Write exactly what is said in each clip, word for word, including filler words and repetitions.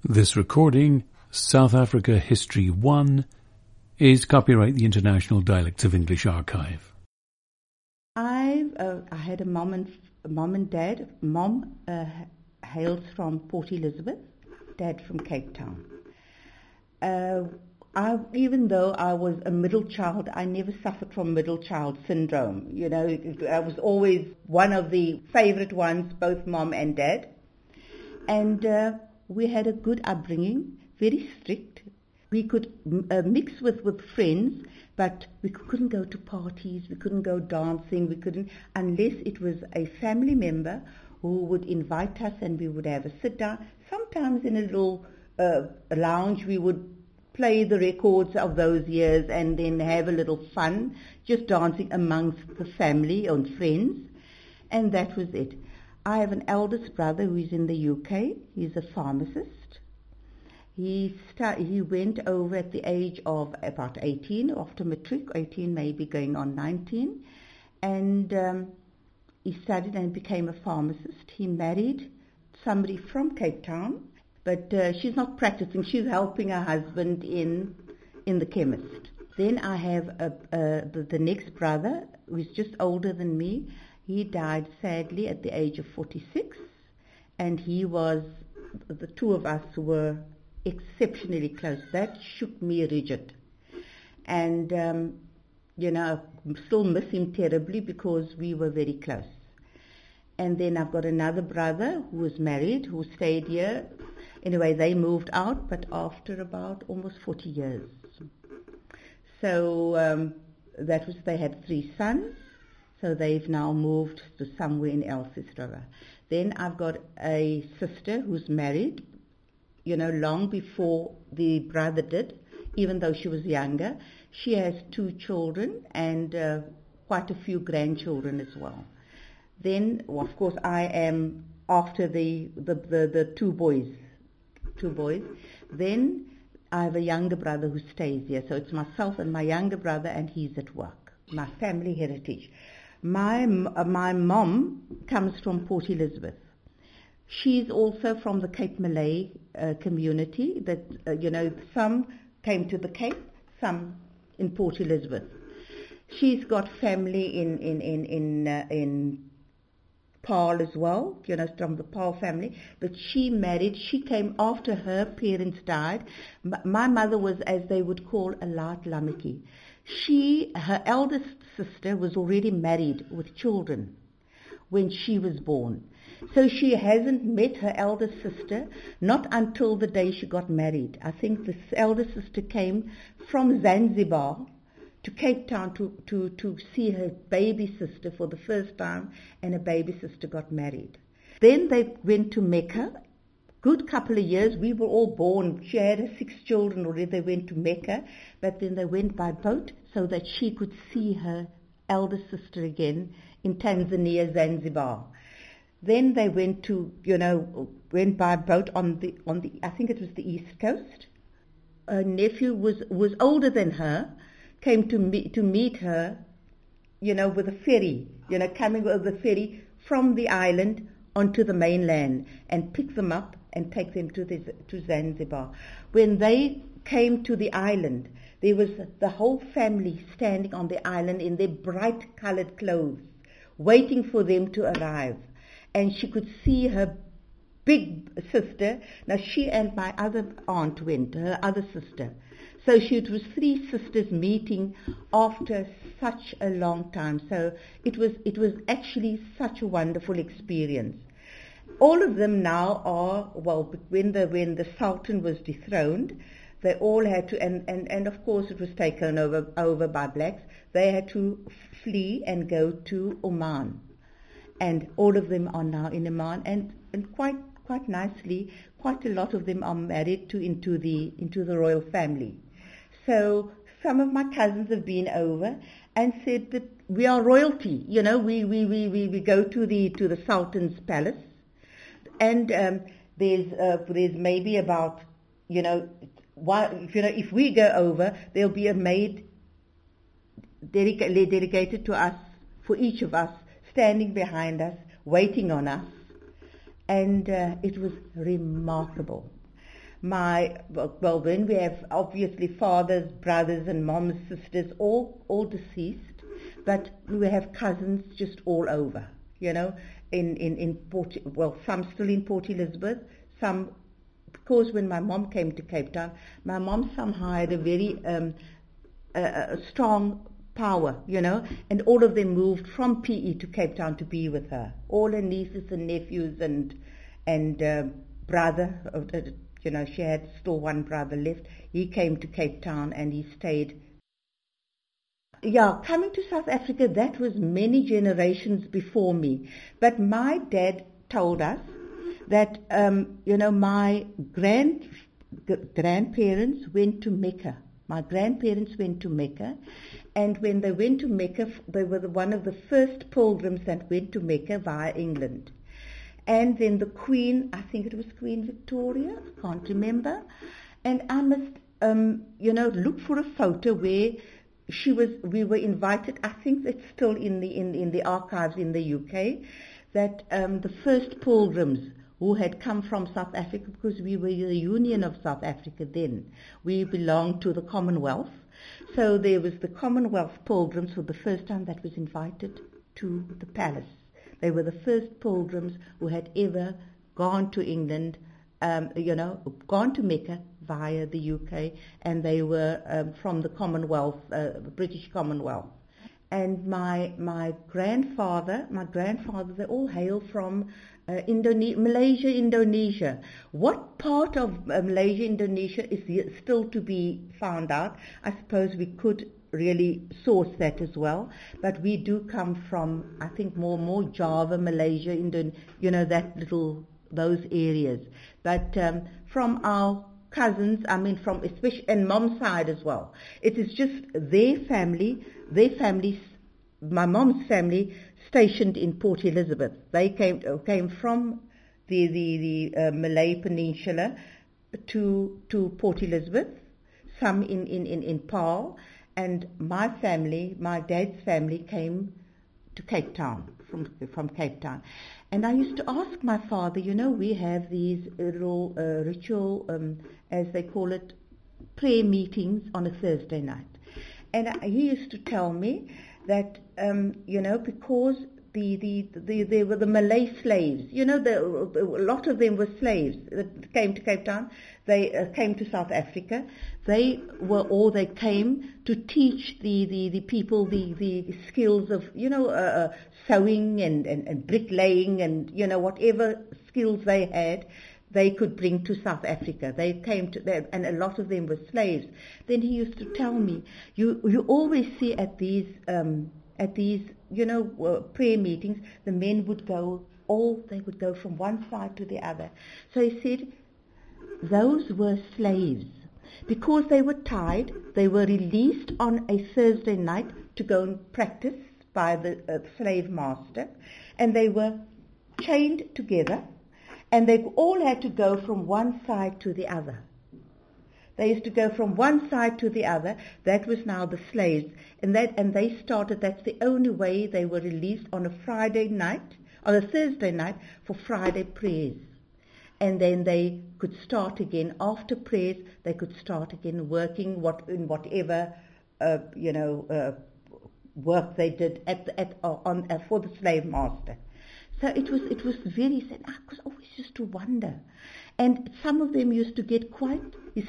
This recording, South Africa History one, is copyright the International Dialects of English Archive. I uh, I had a mom and a mom and dad. Mom uh, hails from Port Elizabeth, dad from Cape Town. Uh, I, even though I was a middle child, I never suffered from middle child syndrome. You know, I was always one of the favorite ones, both mom and dad. And uh, we had a good upbringing, very strict. We could uh, mix with, with friends, but we couldn't go to parties, we couldn't go dancing, we couldn't, unless it was a family member who would invite us and we would have a sit down. Sometimes in a little uh, lounge we would play the records of those years and then have a little fun, just dancing amongst the family and friends, and that was it. I have an eldest brother who is in the U K. He's a pharmacist. He start, he went over at the age of about eighteen, after matric, eighteen maybe going on nineteen, and um, he studied and became a pharmacist. He married somebody from Cape Town, but uh, she's not practicing. She's helping her husband in in the chemist. Then I have a, a, the, the next brother who's just older than me. He died sadly at the age of forty-six, and he was, the two of us were exceptionally close. That shook me rigid. And, um, you know, I still miss him terribly because we were very close. And then I've got another brother who was married, who stayed here. Anyway, they moved out, but after about almost forty years. So um, that was, they had three sons. So they've now moved to somewhere in Elsiestrova. Then I've got a sister who's married, you know, long before the brother did, even though she was younger. She has two children and uh, quite a few grandchildren as well. Then, well, of course, I am after the, the, the, the two boys, two boys. Then I have a younger brother who stays here. So it's myself and my younger brother, and he's at work. My family heritage. My uh, my mom comes from Port Elizabeth. She's also from the Cape Malay uh, community. That uh, you know, some came to the Cape, some in Port Elizabeth. She's got family in in in in uh, in Paarl as well. You know, from the Paarl family. But she married. She came after her parents died. M- my mother was, as they would call, a light lammetjie. She, her eldest sister, was already married with children when she was born. So she hasn't met her eldest sister, not until the day she got married. I think this eldest sister came from Zanzibar to Cape Town to, to, to see her baby sister for the first time, and her baby sister got married. Then they went to Mecca. Good couple of years, we were all born. She had her six children already. They went to Mecca, but then they went by boat so that she could see her eldest sister again in Tanzania, Zanzibar. Then they went to, you know, went by boat on the on the. I think it was the East Coast. Her nephew was was older than her, came to meet to meet her, you know, with a ferry, you know, coming with the ferry from the island onto the mainland and pick them up and take them to the, to Zanzibar. When they came to the island, there was the whole family standing on the island in their bright coloured clothes, waiting for them to arrive. And she could see her big sister. Now she and my other aunt went, her other sister. So she, it was three sisters meeting after such a long time. So it was it was actually such a wonderful experience. All of them now are, well, when the when the Sultan was dethroned, they all had to, and, and, and of course it was taken over over by blacks, they had to flee and go to Oman. And all of them are now in Oman, and, and quite quite nicely, quite a lot of them are married to into the into the royal family. So some of my cousins have been over and said that we are royalty. You know, we, we, we, we, we go to the to the Sultan's palace. And um, there's uh, there's maybe about, you know, why, you know, if we go over, there'll be a maid dedica- dedicated to us, for each of us, standing behind us, waiting on us. And uh, it was remarkable. my, well, then we have obviously fathers, brothers and moms, sisters, all, all deceased, but we have cousins just all over, you know, in, in, in Port, well, some still in Port Elizabeth, some, because when my mom came to Cape Town, my mom somehow had a very um, a, a strong power, you know, and all of them moved from P E to Cape Town to be with her. All her nieces and nephews and and uh, brother, uh, you know, she had still one brother left. He came to Cape Town and he stayed. Yeah, coming to South Africa, that was many generations before me. But my dad told us that, um, you know, my grand g- grandparents went to Mecca. My grandparents went to Mecca, and when they went to Mecca, they were the, one of the first pilgrims that went to Mecca via England. And then the Queen, I think it was Queen Victoria, I can't remember, and I must, um, you know, look for a photo where she was. We were invited. I think it's still in the in in the archives in the U K, that um, the first pilgrims who had come from South Africa, because we were the Union of South Africa then. We belonged to the Commonwealth. So there was the Commonwealth pilgrims for the first time that was invited to the palace. They were the first pilgrims who had ever gone to England, um, you know, gone to Mecca via the U K, and they were um, from the Commonwealth, uh, British Commonwealth. And my my grandfather, my grandfather, they all hail from uh, Indone- Malaysia, Indonesia. What part of uh, Malaysia, Indonesia is yet still to be found out? I suppose we could really source that as well. But we do come from, I think, more more Java, Malaysia, Indon, you know, that little those areas. But um, from our cousins, I mean, from especially and mom's side as well. It is just their family, their family, my mom's family, stationed in Port Elizabeth. They came came from the the, the uh, Malay Peninsula to to Port Elizabeth. Some in in in in Paarl, and my family, my dad's family, came to Cape Town from from Cape Town. And I used to ask my father, you know, we have these little uh, ritual, um, as they call it, prayer meetings on a Thursday night. And I, he used to tell me that, um, you know, because the, the, the, they were the Malay slaves, you know, the, a lot of them were slaves that came to Cape Town. They uh, came to South Africa. They were, or they came to teach the, the, the people the, the skills of, you know, uh, sewing and, and, and bricklaying and, you know, whatever skills they had, they could bring to South Africa. They came to there, and a lot of them were slaves. Then he used to tell me, you you always see at these um, at these you know uh, prayer meetings, the men would go all they would go from one side to the other. So he said, those were slaves. Because they were tied, they were released on a Thursday night to go and practice by the uh, slave master, and they were chained together, and they all had to go from one side to the other. They used to go from one side to the other. That was now the slaves, and that and they started. That's the only way they were released on a Friday night, on a Thursday night for Friday prayers. And then they could start again after prayers. They could start again working what in whatever uh, you know uh, work they did at at uh, on uh, for the slave master. So it was it was very sad. I was always used to wonder, and some of them used to get quite.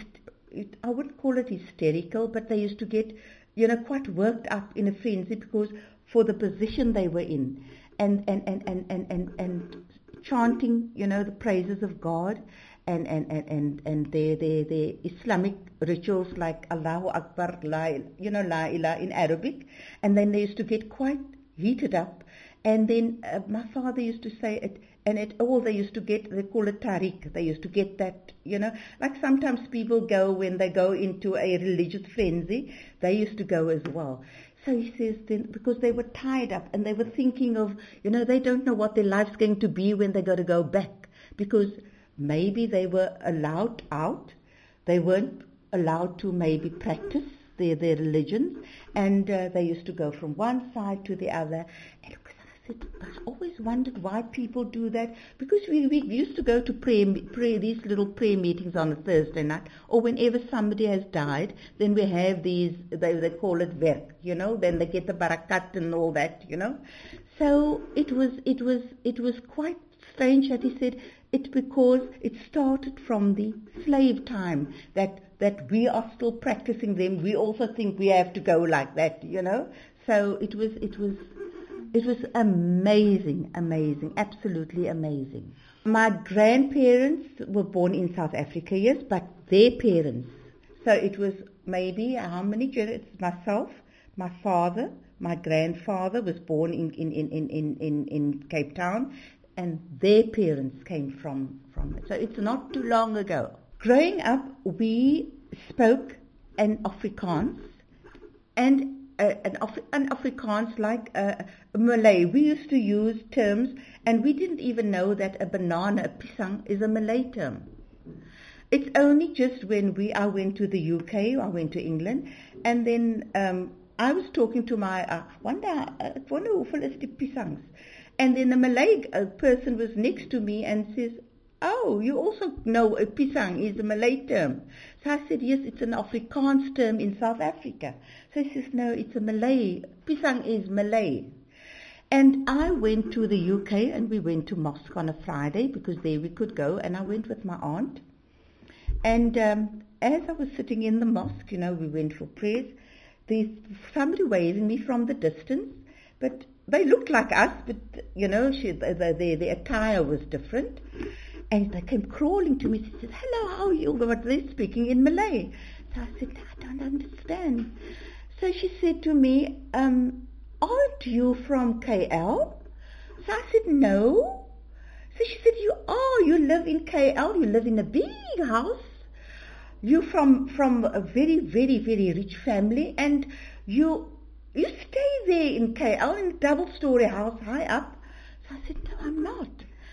I wouldn't call it hysterical, but they used to get, you know, quite worked up in a frenzy because for the position they were in, and and and and and and, and chanting, you know, the praises of God, and and and and, and their, their their Islamic rituals like Allahu Akbar, la, you know, la ilaha in Arabic, and then they used to get quite heated up, and then uh, my father used to say it, and it all they used to get, they call it tariq. They used to get that, you know, like sometimes people go when they go into a religious frenzy, they used to go as well. So he says then, because they were tied up and they were thinking of, you know, they don't know what their life's going to be when they got to go back, because maybe they were allowed out, they weren't allowed to maybe practice their, their religions, and uh, they used to go from one side to the other. And said, I always wondered why people do that, because we, we used to go to pray, pray these little prayer meetings on a Thursday night, or whenever somebody has died, then we have these, they, they call it werk, you know, then they get the barakat and all that, you know. So it was, it was, it was quite strange that he said, it's because it started from the slave time, that, that we are still practicing them. We also think we have to go like that, you know. So it was, it was, it was amazing, amazing, absolutely amazing. My grandparents were born in South Africa, yes, but their parents. So it was maybe how many generations? Myself, my father, my grandfather was born in, in, in, in, in, in Cape Town, and their parents came from, from it. So it's not too long ago. Growing up, we spoke an Afrikaans, and uh, an, Af- an Afrikaans like uh, Malay. We used to use terms, and we didn't even know that a banana, a pisang, is a Malay term. It's only just when we, I went to the U K, I went to England, and then um, I was talking to my, uh, wonder, uh, wonder hoeveel is die pisangs? And then a Malay uh, person was next to me and says, oh, you also know a pisang is a Malay term. So I said, yes, it's an Afrikaans term in South Africa. So he says, no, it's a Malay. Pisang is Malay. And I went to the U K, and we went to mosque on a Friday because there we could go, and I went with my aunt. And um, as I was sitting in the mosque, you know, we went for prayers, there's somebody waving me from the distance, but they looked like us, but, you know, she, the, the, the attire was different. And they came crawling to me. She said, hello, how are you? But they're speaking in Malay. So I said, I don't understand. So she said to me, um, aren't you from K L? So I said, no. So she said, you are. You live in K L. You live in a big house. You're from, from a very, very, very rich family. And you... You stay there in K L in a double-story house high up. So I said, no, I'm not.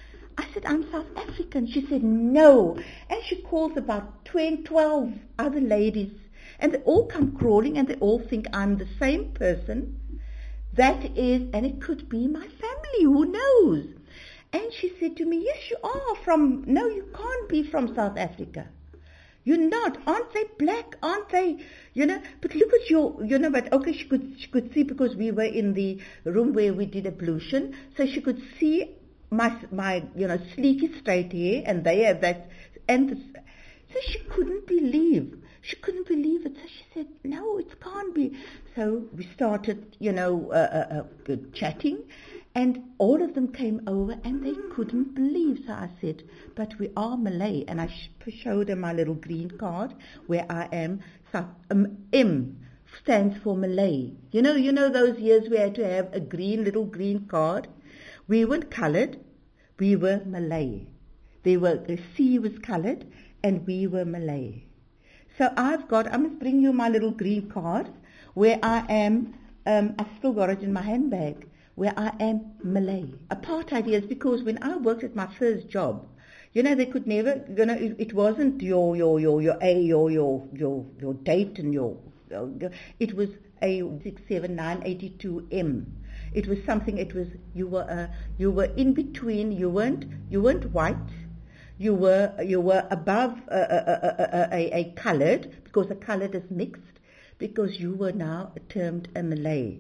I said, I'm South African. She said, no. And she calls about twelve other ladies. And they all come crawling, and they all think I'm the same person. That is, and it could be my family, who knows? And she said to me, yes, you are from, no, you can't be from South Africa. You're not. Aren't they black? Aren't they, you know? But look at your, you know, but okay, she could she could see because we were in the room where we did ablution, so she could see my, my you know, sleeky straight hair, and they have that, and the, so she couldn't believe. She couldn't believe it. So she said, no, it can't be. So we started, you know, uh, uh, uh, chatting, and all of them came over, and they couldn't believe. So I said, but we are Malay. And I sh- showed them my little green card where I am. So um, M stands for Malay. You know, you know those years we had to have a green, little green card. We weren't coloured. We were Malay. They were, the C was coloured, and we were Malay. So I've got, I must bring you my little green card where I am, um, I've still got it in my handbag, where I am Malay. Apartheid is because when I worked at my first job, you know, they could never, you know, it, it wasn't your, your, your, your A, your, your, your, your date and your, your, it was A six seven nine eight two M. It was something, it was, you were, uh, you were in between, you weren't, you weren't white, you were, you were above uh, uh, uh, uh, a, a coloured, because a coloured is mixed, because you were now termed a Malay.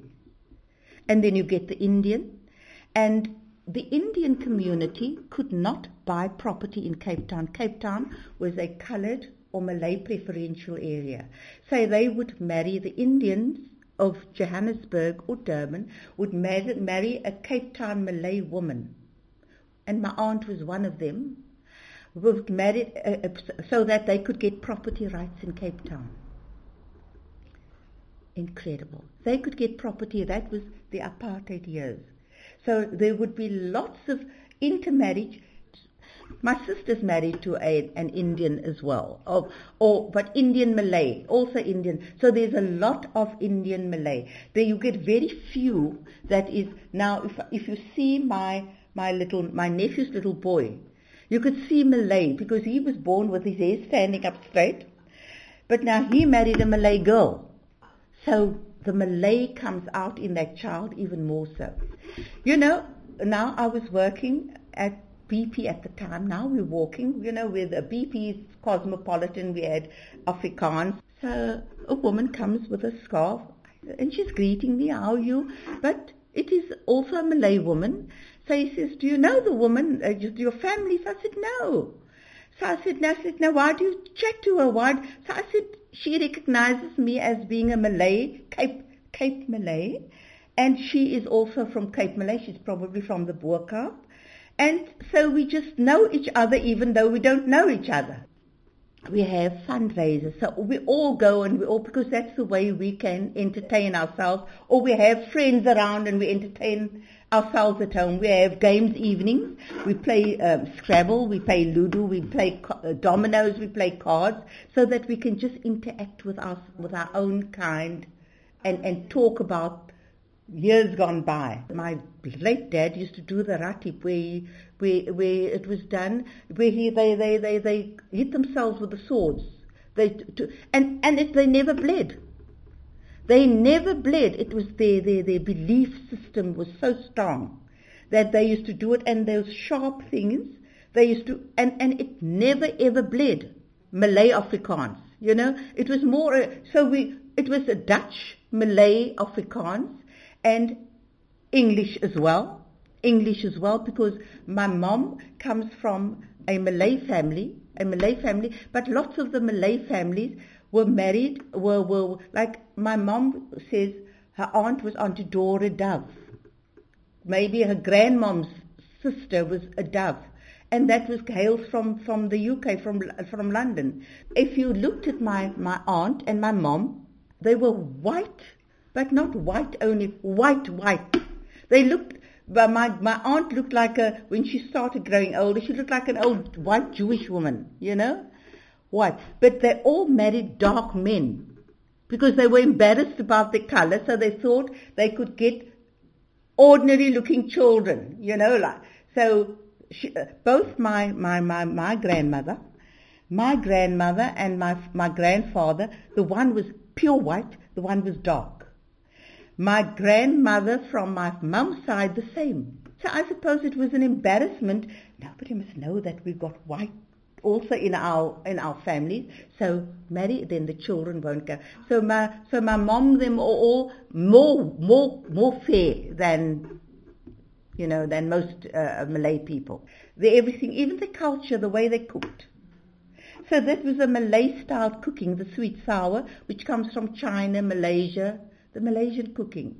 And then you get the Indian, and the Indian community could not buy property in Cape Town. Cape Town was a coloured or Malay preferential area. So they would marry, the Indians of Johannesburg or Durban would marry, marry a Cape Town Malay woman. And my aunt was one of them, would marry uh, so that they could get property rights in Cape Town. Incredible. They could get property. That was the apartheid years. So there would be lots of intermarriage. My sister's married to a, an Indian as well, or, or but Indian Malay, also Indian. So there's a lot of Indian Malay. There you get very few. That is now. If if you see my my little my nephew's little boy, you could see Malay because he was born with his hair standing up straight. But now he married a Malay girl. So the Malay comes out in that child even more so. You know, now I was working at B P at the time. Now we're walking, you know, with a B P Cosmopolitan, we had Afrikaans. So a woman comes with a scarf and she's greeting me, how are you? But it is also a Malay woman. So he says, do you know the woman, uh, your family? So I said, no. So I said, no, I said, now why do you chat to her? Why? So I said, she recognizes me as being a Malay, Cape, Cape Malay. And she is also from Cape Malay. She's probably from the Boerkaap. And so we just know each other even though we don't know each other. We have fundraisers, so we all go and we all, because that's the way we can entertain ourselves, or we have friends around and we entertain ourselves at home. We have games evenings, we play um, Scrabble, we play Ludo, we play uh, dominoes, we play cards, so that we can just interact with us, with our own kind and, and talk about years gone by. My late dad used to do the ratip where he, where where it was done where he they they they, they hit themselves with the swords. They to, and and it, they never bled. They never bled. It was their, their their belief system was so strong that they used to do it, and those sharp things they used to and and it never ever bled. Malay Afrikaans, you know, it was more uh, so we it was a Dutch Malay Afrikaans. And English as well, English as well, because my mom comes from a Malay family, a Malay family, but lots of the Malay families were married, were, were like my mom says her aunt was Auntie Dora Dove. Maybe her grandmom's sister was a Dove. And that was hails from, from the U K, from from London. If you looked at my, my aunt and my mom, they were white. But not white only, white, white. They looked, but my, my aunt looked like a, when she started growing older, she looked like an old white Jewish woman, you know? White. But they all married dark men because they were embarrassed about their color, so they thought they could get ordinary looking children, you know, like. So she, uh, both my, my, my, my grandmother, my grandmother and my, my grandfather, the one was pure white, the one was dark. My grandmother from my mum's side, the same. So I suppose it was an embarrassment. Nobody must know that we've got white also in our in our families. So marry, then the children won't go. So my so my mom, them are all more more more fair than you know than most uh, Malay people. The everything, even the culture, the way they cooked. So that was a Malay style cooking, the sweet sour, which comes from China, Malaysia. The Malaysian cooking,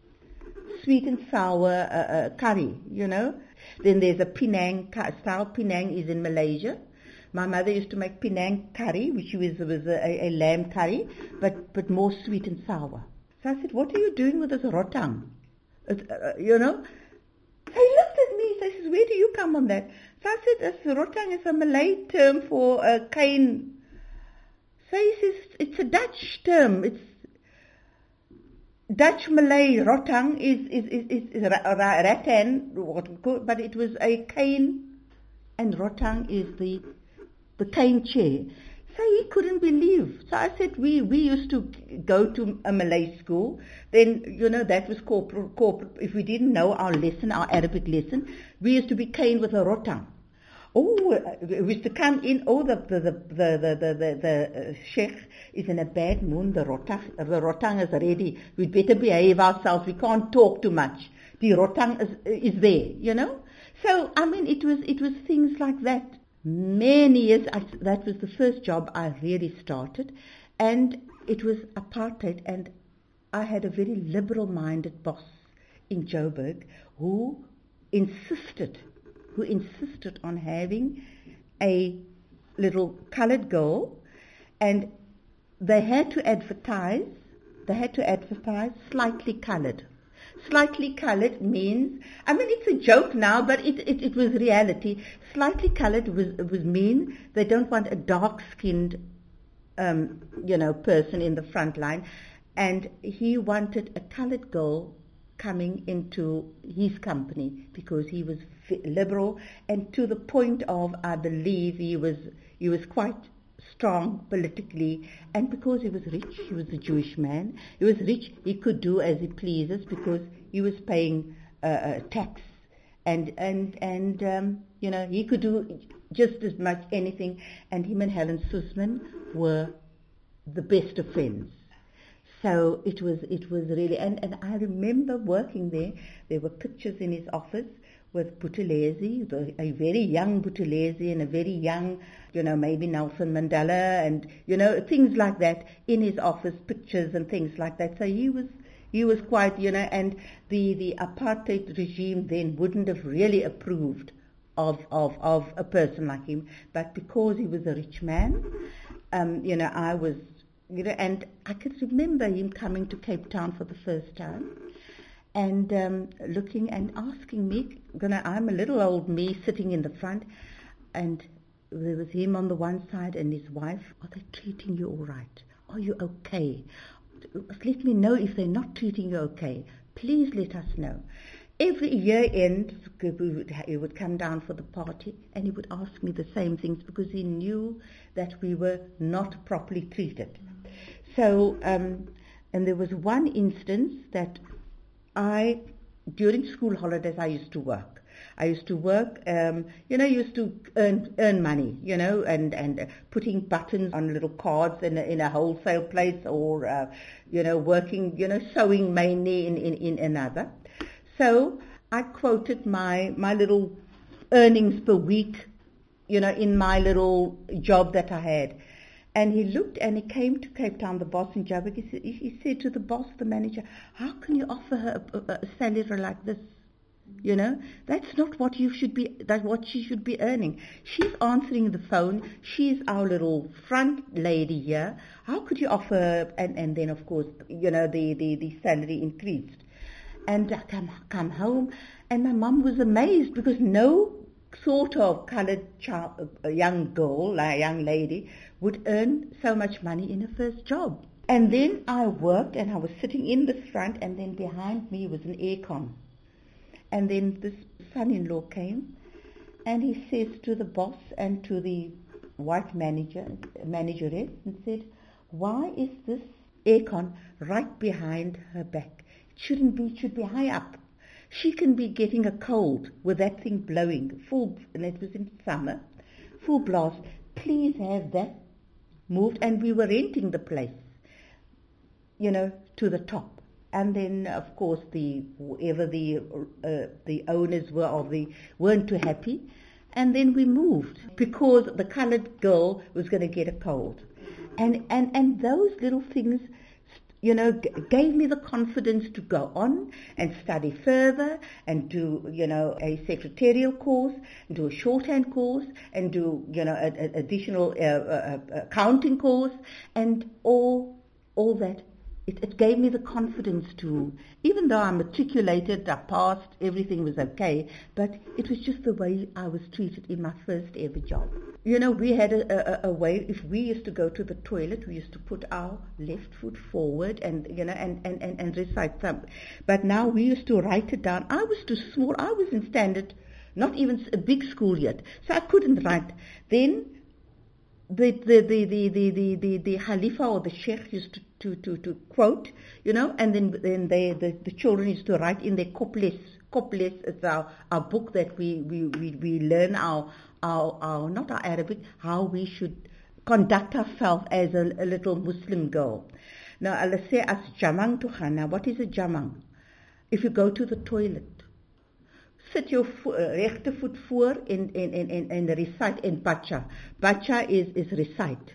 sweet and sour uh, uh, curry, you know. Then there's a Penang style. Penang is in Malaysia. My mother used to make Penang curry, which was, was a, a lamb curry, but, but more sweet and sour. So I said, what are you doing with this rotang? Uh, uh, you know. So he looked at me, so he says, where do you come on that? So I said, this rotang is a Malay term for a cane. So he says, it's a Dutch term. It's Dutch Malay rotang is is is, is, is rattan, what we call, but it was a cane, and rotang is the the cane chair. So he couldn't believe. So I said, we we used to go to a Malay school. Then you know that was corporate. corporate. If we didn't know our lesson, our Arabic lesson, we used to be caned with a rotang. Oh, we used to come in. Oh, the the the the the the, the, the uh, sheikh is in a bad mood. The rotang, the rotang is ready. We'd better behave ourselves. We can't talk too much. The rotang is is there, you know. So I mean, it was it was things like that. Many years. I, that was the first job I really started, and it was apartheid. And I had a very liberal-minded boss in Joburg who insisted. who insisted on having a little coloured girl, and they had to advertise, they had to advertise slightly coloured. Slightly coloured means, I mean it's a joke now, but it, it, it was reality. Slightly coloured was, was mean they don't want a dark-skinned, um, you know, person in the front line, and he wanted a coloured girl coming into his company because he was liberal, and to the point of, I believe, he was he was quite strong politically, and because he was rich, he was a Jewish man, he was rich, he could do as he pleases because he was paying uh, uh, tax, and, and, and um, you know, he could do just as much anything, and him and Helen Suzman were the best of friends. So it was, it was really, and, and I remember working there, there were pictures in his office with Buthelezi, a very young Buthelezi and a very young, you know, maybe Nelson Mandela and, you know, things like that in his office, pictures and things like that. So he was, he was quite, you know, and the, the apartheid regime then wouldn't have really approved of, of, of a person like him, but because he was a rich man, um, you know, I was, you know, and I could remember him coming to Cape Town for the first time and um, looking and asking me, you know, I'm a little old me sitting in the front, and there was him on the one side and his wife. Are they treating you all right? Are you okay? Let me know if they're not treating you okay. Please let us know. Every year end, he would come down for the party and he would ask me the same things because he knew that we were not properly treated. So, um, and there was one instance that I, during school holidays, I used to work. I used to work, um, you know, used to earn earn money, you know, and, and uh, putting buttons on little cards in a, in a wholesale place or, uh, you know, working, you know, sewing mainly in, in, in another. So I quoted my, my little earnings per week, you know, in my little job that I had. And he looked and he came to Cape Town, the boss in Joburg. He said, he said to the boss, the manager, how can you offer her a, a, a salary like this? You know, that's not what you should be, that's what she should be earning. She's answering the phone. She's our little front lady here. How could you offer her? And, and then, of course, you know, the, the, the salary increased. And I come, come home and my mum was amazed because no sort of coloured child, a young girl, a young lady, would earn so much money in her first job. And then I worked and I was sitting in the front and then behind me was an aircon. And then this son-in-law came and he says to the boss and to the white manager, manageress and said, why is this aircon right behind her back? It shouldn't be, it should be high up. She can be getting a cold with that thing blowing, full, and it was in summer, full blast. Please have that moved. And we were renting the place, you know, to the top. And then, of course, the whoever the uh, the owners were of the weren't too happy. And then we moved because the coloured girl was going to get a cold. And, and, and those little things, you know, g- gave me the confidence to go on and study further and do, you know, a secretarial course, and do a shorthand course, and do, you know, an additional uh, uh, accounting course, and all, all that. It, it gave me the confidence to, even though I matriculated, I passed, everything was okay, but it was just the way I was treated in my first ever job. You know, we had a, a, a way, if we used to go to the toilet, we used to put our left foot forward and, you know, and, and, and, and recite some. But now we used to write it down. I was too small. I was in standard, not even a big school yet, so I couldn't write. Then the the the the the the, the, the Khalifa or the Sheikh used to, to, to, to quote, you know, and then then they the, the children used to write in their Koples. Koples is our, our book that we, we, we, we learn our, our our not our Arabic, how we should conduct ourselves as a, a little Muslim girl. Now Allah say as jamang to khana. What is a jamang? If you go to the toilet, sit your vo- uh, rechte voet voor en, en, en, en, en recite in Bacha. Bacha is, is recite.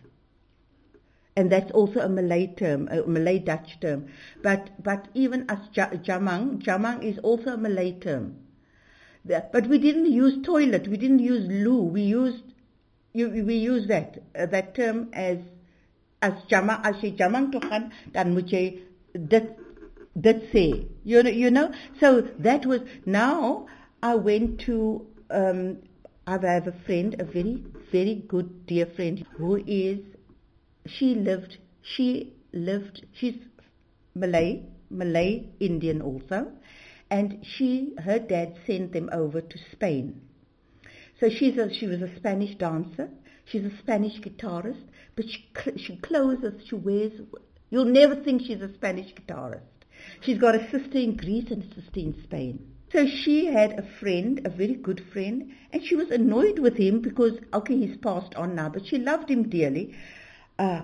And that's also a Malay term, a Malay Dutch term. But but even as jamang, jamang is also a Malay term. The, but we didn't use toilet, we didn't use loo, we used you, we use that uh, that term as as jamang. As jy jamang toe gaan, dan moet jy dit dit sê. You know, you know. So that was now. I went to, um, I have a friend, a very, very good dear friend, who is, she lived, she lived, she's Malay, Malay Indian also, and she, her dad sent them over to Spain. So she's a, she was a Spanish dancer. She's a Spanish guitarist, but she, she clothes, she wears, you'll never think she's a Spanish guitarist. She's got a sister in Greece and a sister in Spain. So she had a friend, a very good friend, and she was annoyed with him because, okay, he's passed on now, but she loved him dearly. Uh,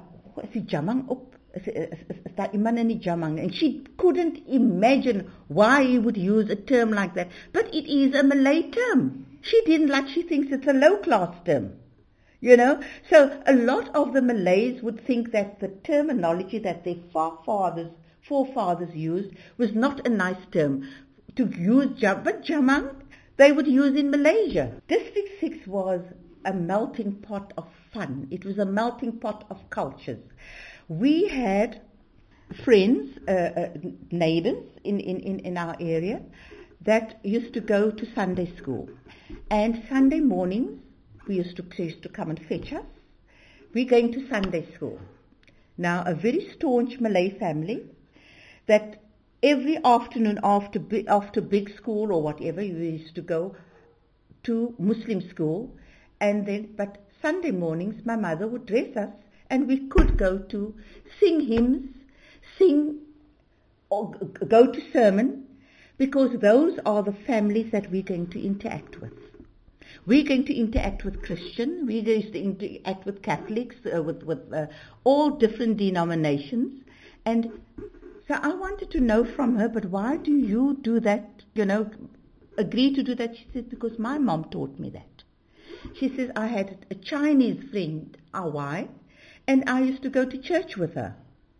and she couldn't imagine why he would use a term like that. But it is a Malay term. She didn't like, she thinks it's a low-class term. You know, so a lot of the Malays would think that the terminology that their forefathers, forefathers used was not a nice term. To use, but Jamang, they would use in Malaysia. District six was a melting pot of fun. It was a melting pot of cultures. We had friends, uh, uh, neighbors in, in, in, in our area that used to go to Sunday school. And Sunday mornings, we used to, they used to come and fetch us. We're going to Sunday school. Now, a very staunch Malay family that every afternoon after after big school or whatever, you used to go to Muslim school, and then but Sunday mornings my mother would dress us, and we could go to sing hymns, sing or go to sermon, because those are the families that we're going to interact with. We're going to interact with Christian, we're going to interact with Catholics, uh, with with uh, all different denominations, and so I wanted to know from her, but why do you do that, you know, agree to do that? She said, because my mom taught me that. She says, I had a Chinese friend, Awai, and I used to go to church with her.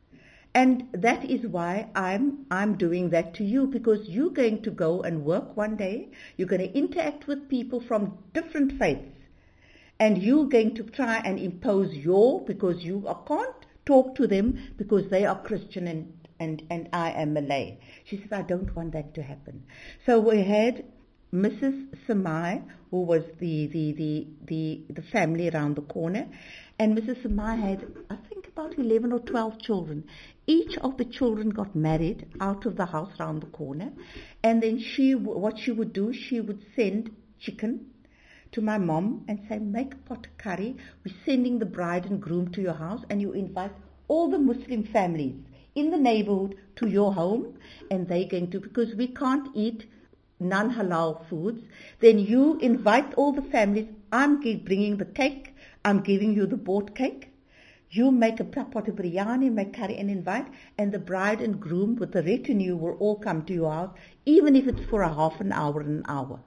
And that is why I'm I'm doing that to you, because you're going to go and work one day, you're going to interact with people from different faiths, and you're going to try and impose your, because you can't talk to them because they are Christian and And, and I am Malay. She says, I don't want that to happen. So we had Missus Samai, who was the, the, the, the, the family around the corner, and Missus Samai had, I think, about eleven or twelve children. Each of the children got married out of the house around the corner, and then she, what she would do, she would send chicken to my mom and say, make a pot of curry, we're sending the bride and groom to your house, and you invite all the Muslim families in the neighborhood to your home, and they're going to, because we can't eat non-halal foods, then you invite all the families. I'm bringing the cake, I'm giving you the bought cake, you make a pot of biryani, make curry and invite, and the bride and groom with the retinue will all come to your house, even if it's for a half an hour and an hour.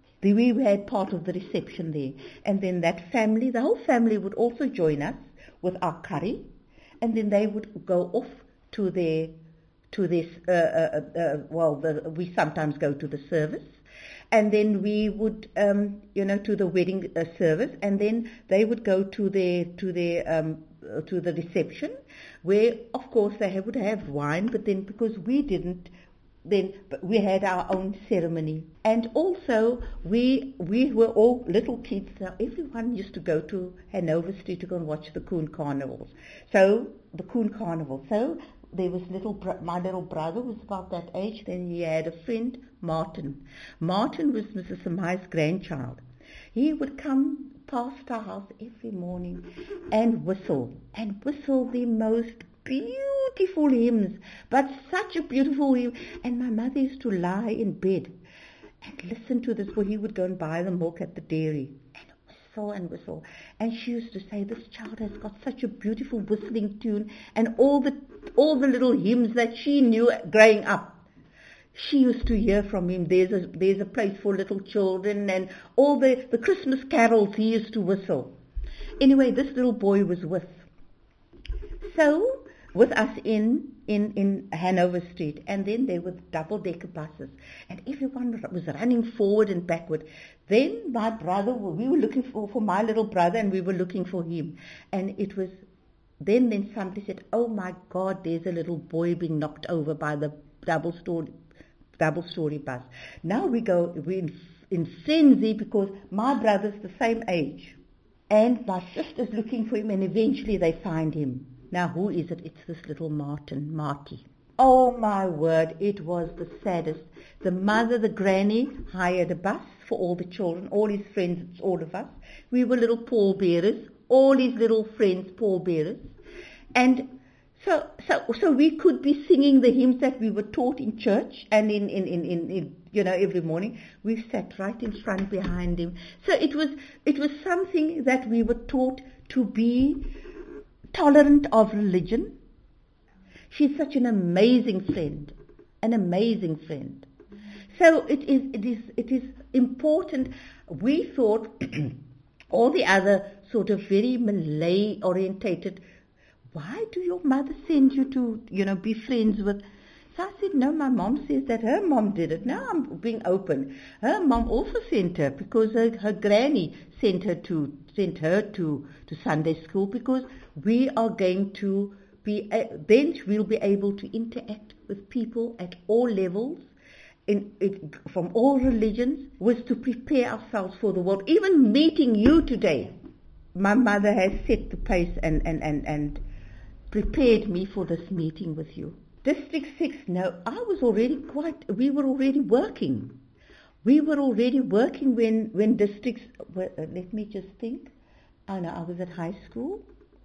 We had part of the reception there, and then that family, the whole family would also join us with our curry, and then they would go off to their, to this, uh, uh, uh, well, the, we sometimes go to the service, and then we would, um, you know, to the wedding uh, service, and then they would go to their, to their, um, uh, to the reception, where, of course, they would have wine, but then because we didn't, then we had our own ceremony. And also, we we were all little kids, so everyone used to go to Hanover Street to go and watch the Coon Carnivals. So, the Coon Carnival. So, there was little, my little brother was about that age, then he had a friend, Martin. Martin was Missus Samai's grandchild. He would come past our house every morning and whistle, and whistle the most beautiful hymns, but such a beautiful hymn. And my mother used to lie in bed and listen to this, where he would go and buy the milk at the dairy, and whistle and whistle. And she used to say, this child has got such a beautiful whistling tune, and all the all the little hymns that she knew growing up, she used to hear from him. There's a there's a place for little children, and all the, the Christmas carols he used to whistle. Anyway, this little boy was with. So, with us in, in, in Hanover Street, and then there were double-decker buses, and everyone was running forward and backward. Then my brother, we were looking for, for my little brother, and we were looking for him, and it was, then then somebody said, oh my God, there's a little boy being knocked over by the double-story double-story bus. Now we go, we're in, in frenzy, because my brother's the same age, and my sister's looking for him, and eventually they find him. Now, who is it? It's this little Martin, Marty. Oh, my word, it was the saddest. The mother, the granny, hired a bus for all the children, all his friends, all of us. We were little pallbearers, all his little friends, pallbearers. And so, so, so we could be singing the hymns that we were taught in church and in, in, in, in, in, you know, every morning. We sat right in front behind him. So it was, it was something that we were taught to be tolerant of religion. She's such an amazing friend, an amazing friend. So it is, it is, it is important. We thought all the other sort of very Malay orientated, why do your mother send you to, you know, be friends with? So I said, no, my mom says that her mom did it. Now I'm being open. Her mom also sent her because her, her granny sent her to sent her to, to Sunday school because we are going to be, then we'll be able to interact with people at all levels, in, it, from all religions, was to prepare ourselves for the world. Even meeting you today, my mother has set the pace and, and, and, and prepared me for this meeting with you. District six, no, I was already quite, we were already working. We were already working when, when districts, well, uh, let me just think. I know, I was at high school.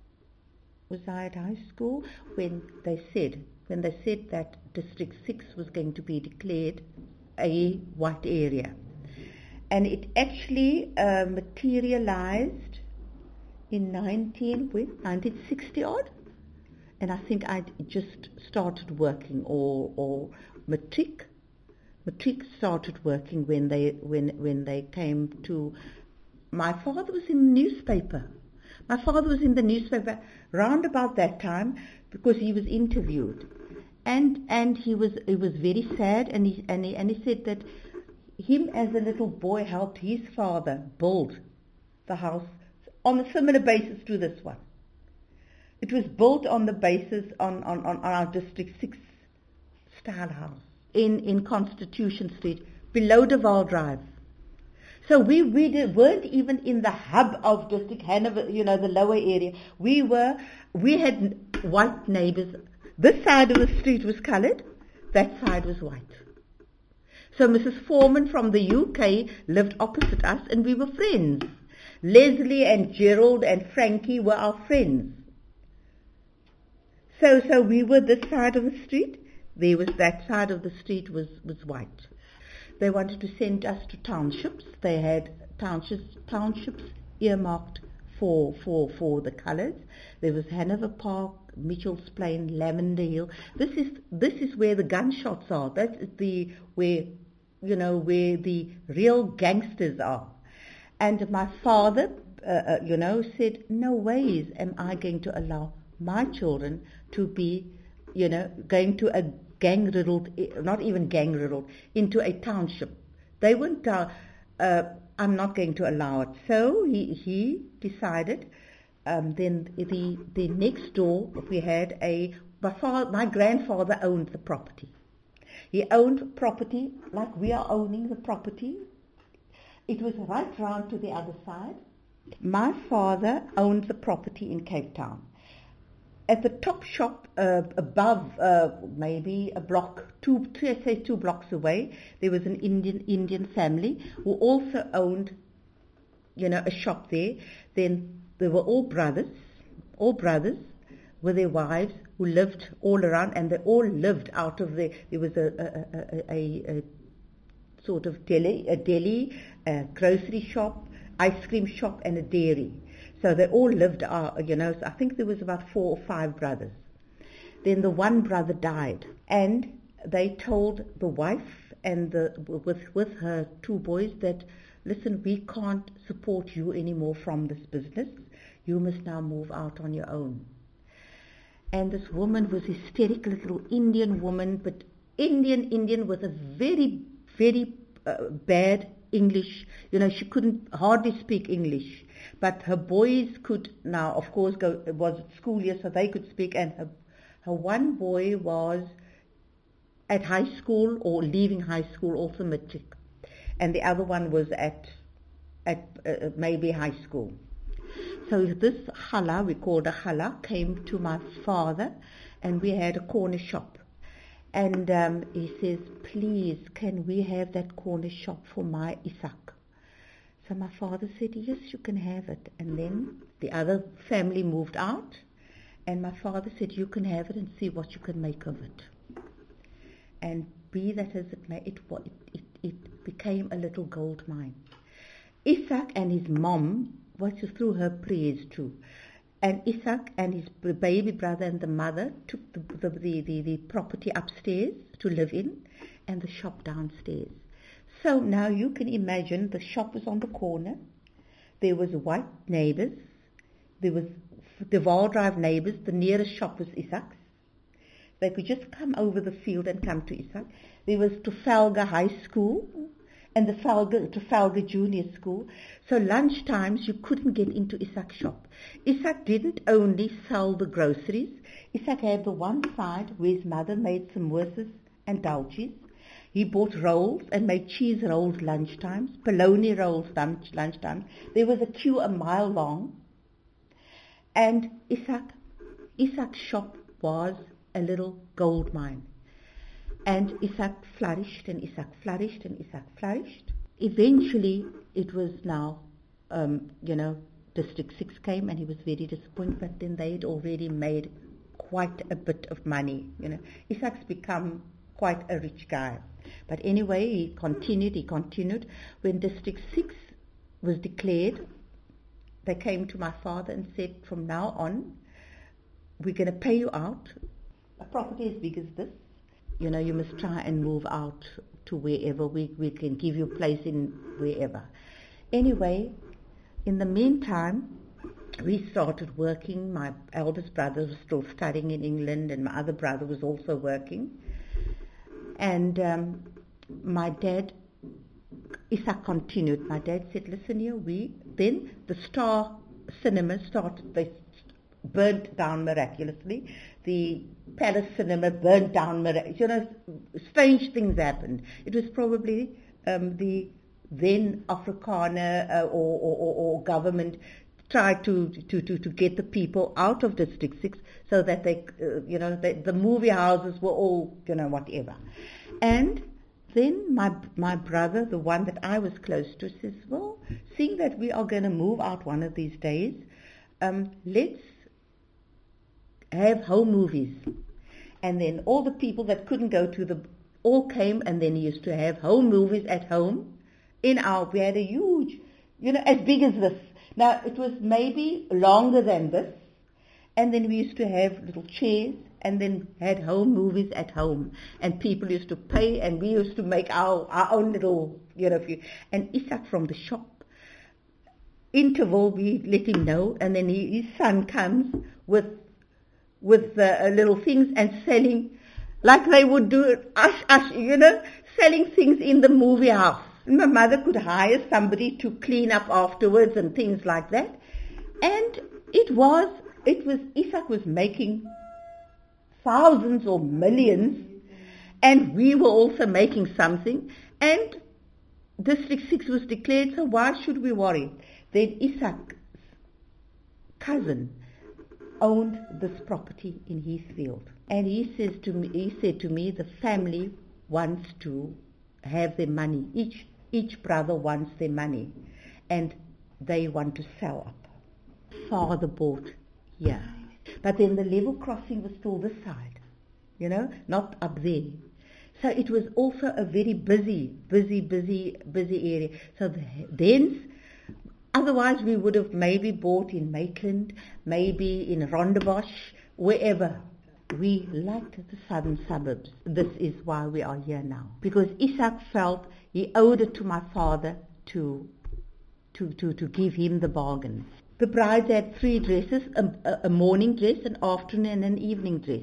Was I at high school? When they said, when they said that District six was going to be declared a white area. And it actually uh, materialized in nineteen, nineteen sixty odd. And I think I'd just started working, or or matric, matric started working when they when when they came to. My father was in the newspaper. My father was in the newspaper round about that time because he was interviewed, and and he was he was very sad, and he and he and he said that him as a little boy helped his father build the house on a similar basis to this one. It was built on the basis on, on, on our District six style house in, in Constitution Street, below De Waal Drive. So we, we did, weren't even in the hub of District Hanover, you know, the lower area. We were, we had white neighbors. This side of the street was coloured, that side was white. So Missus Foreman from the U K lived opposite us, and we were friends. Leslie and Gerald and Frankie were our friends. So, so we were this side of the street. There was that side of the street was, was white. They wanted to send us to townships. They had townships, townships earmarked for, for, for the colours. There was Hanover Park, Mitchell's Plain, Lavender Hill. This is, this is where the gunshots are. That's the, where, you know, where the real gangsters are. And my father, uh, uh, you know, said, no ways am I going to allow my children to be, you know, going to a gang-riddled, not even gang-riddled, into a township. They went down, uh, I'm not going to allow it. So he, he decided, um, then the, the next door we had a, my, father, my grandfather owned the property. He owned property like we are owning the property. It was right round to the other side. My father owned the property in Cape Town. At the top shop uh, above, uh, maybe a block, two, two, let's say two blocks away, there was an Indian Indian family who also owned, you know, a shop there. Then they were all brothers, all brothers with their wives who lived all around, and they all lived out of there. There was a, a, a, a, a sort of deli, a deli, a grocery shop, ice cream shop, and a dairy. So they all lived, uh, you know, so I think there was about four or five brothers. Then the one brother died, and they told the wife and the with with her two boys that, listen, we can't support you anymore from this business. You must now move out on your own. And this woman was a hysterical little Indian woman, but Indian Indian with a very, very uh, bad English. You know, she couldn't hardly speak English. But her boys could now, of course, go, it was school year, so they could speak, and her, her one boy was at high school or leaving high school, also matric. And the other one was at at uh, maybe high school. So this challah, we called a challah, came to my father, and we had a corner shop. And um, he says, please, can we have that corner shop for my Isaac? So my father said, yes, you can have it. And then the other family moved out, and my father said, you can have it and see what you can make of it. And be that as it may, it, it, it, it became a little gold mine. Isaac and his mom, was through her prayers too, and Isaac and his baby brother and the mother took the, the, the, the, the property upstairs to live in, and the shop downstairs. So now you can imagine the shop was on the corner. There was white neighbours. There was the Val Drive neighbours. The nearest shop was Isaac's. They could just come over the field and come to Isaac. There was Trafalgar High School and the Trafalgar, Trafalgar Junior School. So lunch times you couldn't get into Isaac's shop. Isaac didn't only sell the groceries. Isaac had the one side where his mother made samosas and dalchies. He bought rolls and made cheese rolls lunchtimes, bologna rolls lunch, lunchtime. There was a queue a mile long. And Isaac, Isaac's shop was a little gold mine. And Isaac flourished and Isaac flourished and Isaac flourished. Eventually it was now, um, you know, District six came and he was very disappointed, but then they had already made quite a bit of money. You know, Isaac's become quite a rich guy. But anyway, he continued, he continued. When District six was declared, they came to my father and said, from now on, we're going to pay you out. A property as big as this, you know, you must try and move out to wherever. We, we can give you a place in wherever. Anyway, in the meantime, we started working. My eldest brother was still studying in England, and my other brother was also working. And um, my dad, Isaac continued. My dad said, listen here, we, then the Star Cinema started, they burnt down miraculously. The Palace Cinema burnt down miraculously. You know, strange things happened. It was probably um, the then Afrikaner uh, or, or, or, or government tried to, to, to, to get the people out of District six so that they, uh, you know, they, the movie houses were all, you know, whatever. And then my my brother, the one that I was close to, says, well, seeing that we are going to move out one of these days, um, let's have home movies. And then all the people that couldn't go to the, all came, and then he used to have home movies at home. In our, we had a huge, you know, as big as this. Now, it was maybe longer than this. And then we used to have little chairs and then had home movies at home. And people used to pay, and we used to make our, our own little, you know, few. And Isaac from the shop, interval, we let him know. And then he, his son comes with with uh, little things and selling, like they would do, ush, ush, you know, selling things in the movie house. My mother could hire somebody to clean up afterwards and things like that. And it was, it was, Isaac was making thousands or millions, and we were also making something. And District six was declared, so why should we worry? Then Isaac's cousin owned this property in Heathfield. And he says to me, he said to me, the family wants to have their money. Each Each brother wants their money, and they want to sell up. Father bought here. But then the level crossing was still this side, you know, not up there. So it was also a very busy, busy, busy, busy area. So the, then, otherwise we would have maybe bought in Maitland, maybe in Rondebosch, wherever. We liked the southern suburbs. This is why we are here now. Because Isaac felt he owed it to my father to to, to, to give him the bargain. The brides had three dresses, a, a morning dress, an afternoon and an evening dress.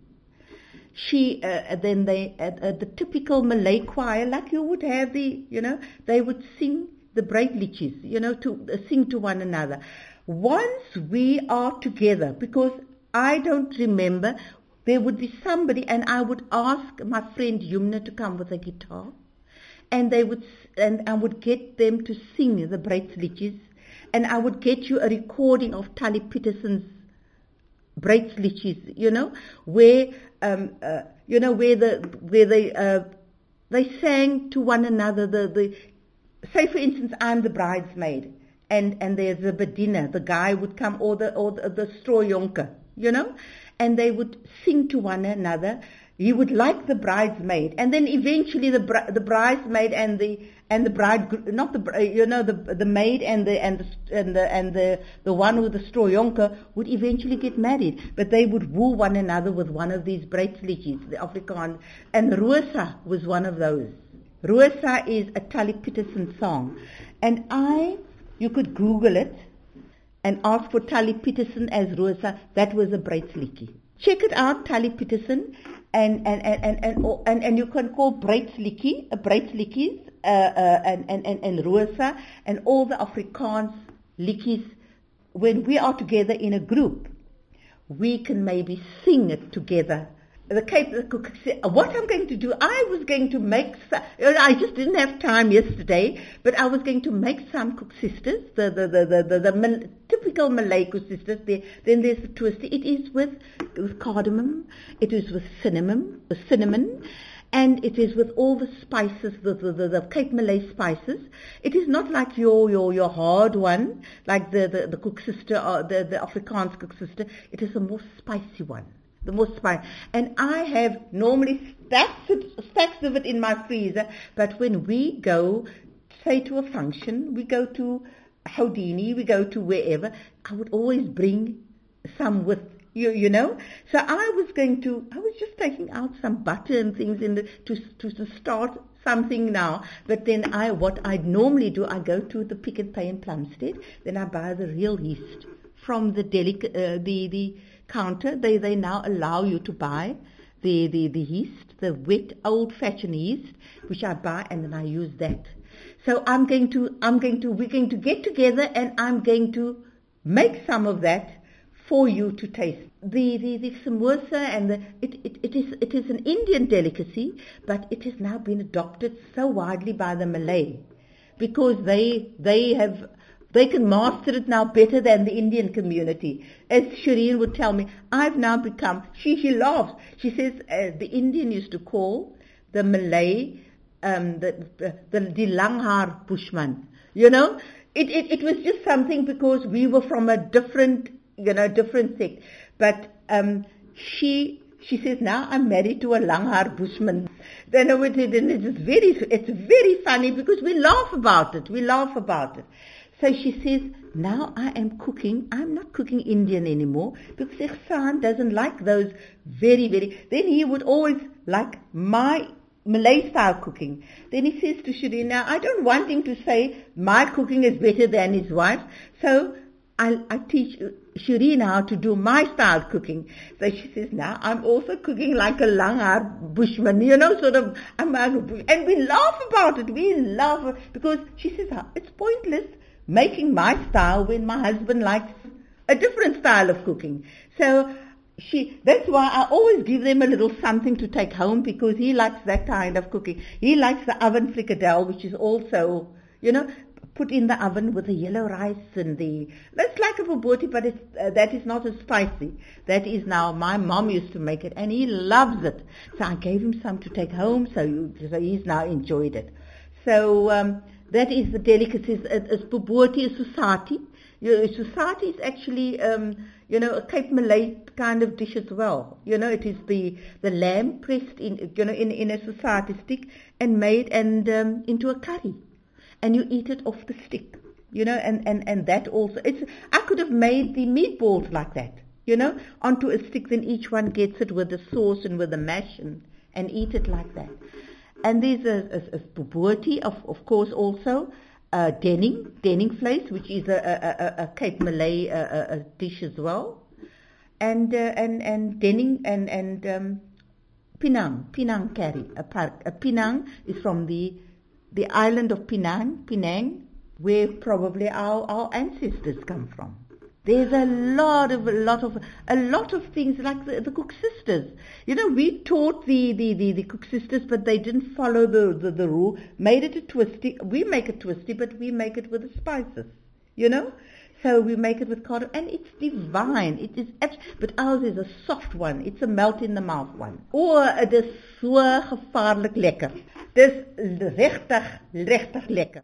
She, uh, then they, uh, uh, the typical Malay choir, like you would have the, you know, they would sing the breitliedjes, you know, to uh, sing to one another. Once we are together, because I don't remember, there would be somebody, and I would ask my friend Yumna to come with a guitar, and they would, and I would get them to sing the breitliedjes, and I would get you a recording of Tali Peterson's breitliedjes, you know, where, um, uh, you know, where the where they uh, they sang to one another. The the say, for instance, I'm the bridesmaid, and, and there's the bediener, the guy would come, or the, or the, the strooijonker, you know, and they would sing to one another. He would like the bridesmaid, and then eventually the bri- the bridesmaid and the and the bride, not the you know the the maid and the and the and the and the, the one with the strooijonker would eventually get married, but they would woo one another with one of these breitsliedjies, the Afrikaans, and Rosa was one of those. Rosa is a Tally Peterson song, and I you could Google it and ask for Tally Peterson as Rosa. That was a breitsliedjie. Check it out, Tally Peterson. And and, and, and, and, and and you can call breitsliedjie, uh, breitsliedjies, uh, uh, and, and, and, and Rosa, and all the Afrikaans liedjies. When we are together in a group, we can maybe sing it together. The Cape, the cook said, what I'm going to do, I was going to make, I just didn't have time yesterday, but I was going to make some cook sisters, the the the the, the, the Mal- typical Malay cook sisters. There, then there's the twisty. It is with, with cardamom, it is with cinnamon, with cinnamon, and it is with all the spices, the the, the, the Cape Malay spices. It is not like your your your hard one, like the the, the cook sister or the the Afrikaans cook sister. It is a more spicy one. The most spice. And I have normally stacks, it, stacks of it in my freezer, but when we go, say to a function, we go to Houdini, we go to wherever, I would always bring some with you, you know. So I was going to, I was just taking out some butter and things in the, to, to, to start something now, but then I, what I normally do, I go to the Pick and Pay in Plumstead, then I buy the real yeast from the delic, uh, the, the, counter. They they now allow you to buy the, the, the yeast, the wet old-fashioned yeast, which I buy, and then I use that. So I'm going to I'm going to we're going to get together, and I'm going to make some of that for you to taste. The the, the samosa and the it, it, it is it is an Indian delicacy, but it has now been adopted so widely by the Malay because they they have. They can master it now better than the Indian community. As Shireen would tell me, I've now become, she, she laughs. She says uh, the Indian used to call the Malay, um, the, the, the, the Langhaar Bushman. You know, it, it, it was just something because we were from a different, you know, different sect. But um, she, she says, now I'm married to a Langhaar Bushman. Then it is very, it's very funny because we laugh about it. We laugh about it. So she says, now I am cooking, I'm not cooking Indian anymore because Ihsan doesn't like those very, very, then he would always like my Malay style cooking. Then he says to Shireen, now I don't want him to say my cooking is better than his wife, so I, I teach Shireen how to do my style cooking. So she says, now I'm also cooking like a Langhaar Bushman, you know, sort of, I'm, and we laugh about it, we laugh, because she says, it's pointless making my style when my husband likes a different style of cooking. So she, that's why I always give them a little something to take home because he likes that kind of cooking. He likes the oven fricadelle, which is also, you know, put in the oven with the yellow rice and the, that's like a bobotie, but it's, uh, that is not as spicy. That is now, my mom used to make it and he loves it. So I gave him some to take home, so, you, so he's now enjoyed it. So, um, that is the delicacies. As bobotie is society. You know, society is actually, um, you know, a Cape Malay kind of dish as well. You know, it is the, the lamb pressed in, you know, in, in a society stick and made and um, into a curry, and you eat it off the stick. You know, and, and, and that also. It's I could have made the meatballs like that. You know, onto a stick. Then each one gets it with the sauce and with the mash and, and eat it like that. And there's a, a, a bobotie, of, of course, also uh, denning, denning vleis, which is a, a, a, a Cape Malay a, a, a dish as well, and uh, and and denning and and um, Penang, Penang curry. A, park, a Penang is from the the island of Penang, Penang, where probably our, our ancestors come from. There's a lot of, a lot of, a lot of things like the, the cook sisters. You know, we taught the, the, the, the cook sisters, but they didn't follow the, the, the rule, made it a twisty. We make it twisty, but we make it with the spices, you know? So we make it with cardamom, and it's divine. It is, but ours is a soft one. It's a melt in the mouth one. Oh, it is so gevaarlik lekker. Dis regtig, regtig lekker.